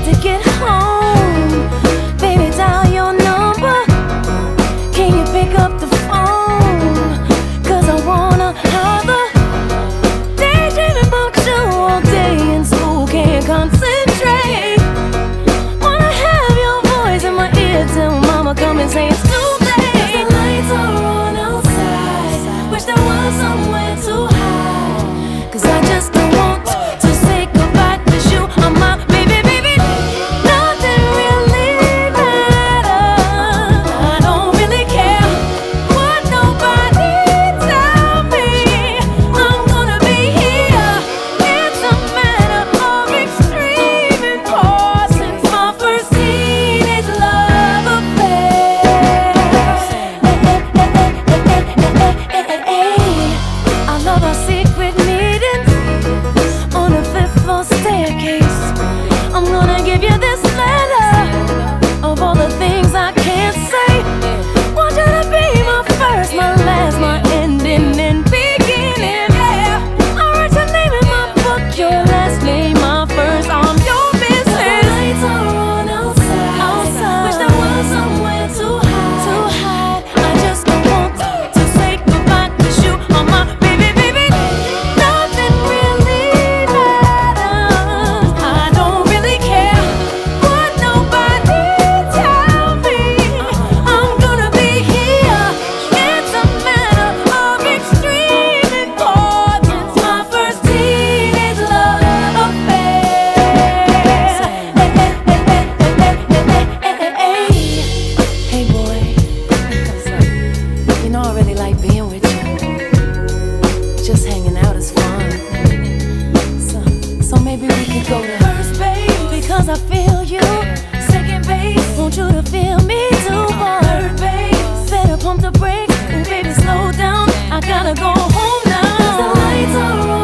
wait to get home. Baby, dial your number. Can you pick up the phone? 'Cause I wanna holler. Daydreaming about you all day in school, can't concentrate. Wanna have your voice in my ear till mama come and say it's too late. 'Cause the lights are on outside. Wish there was somewhere to hide. 'Cause I just don't want to say goodbye, 'cause you are my baby, baby. Nothing really matters. I don't really care what nobody tell me. I'm gonna be here. It's a matter of extreme importance. My first teenage love affair. I love our secret meetings on the 5th floor staircase. I'm gonna give you this letter of all the things I can't say. Want you to be my first, my last, my ending and beginning. Yeah, I write your name in my book, your last name my first. I'm your business. The lights are on outside. Wish there was somewhere to hide. I just don't want to say goodbye, 'cause you are my baby, baby. Nothing really matters. I don't really care what nobody tell me. I'm gonna be here. It's a matter of extreme importance. My first teenage love affair. Hey boy, you know I really like being with you. Just hanging out is fun. So maybe we could go to first base, because I feel you. Second base, want you to feel me too. Third base, better pump the brakes. Ooh, baby, slow down. I gotta go home now. 'Cause the lights are on